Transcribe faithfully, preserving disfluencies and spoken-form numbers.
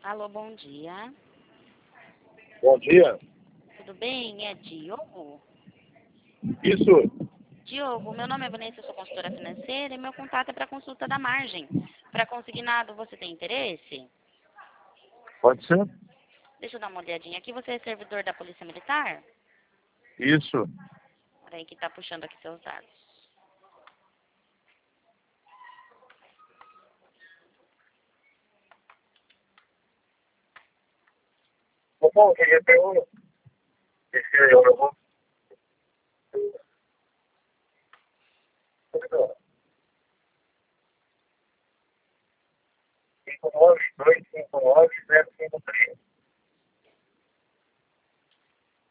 Alô, bom dia. Bom dia. Tudo bem? É Diogo? Isso. Diogo, meu nome é Vanessa, eu sou consultora financeira e meu contato é para consulta da margem. Para consignado, você tem interesse? Pode ser? Deixa eu dar uma olhadinha aqui. Você é servidor da Polícia Militar? Isso. Peraí que tá puxando aqui seus dados. Bom, que é eu, esse é eu,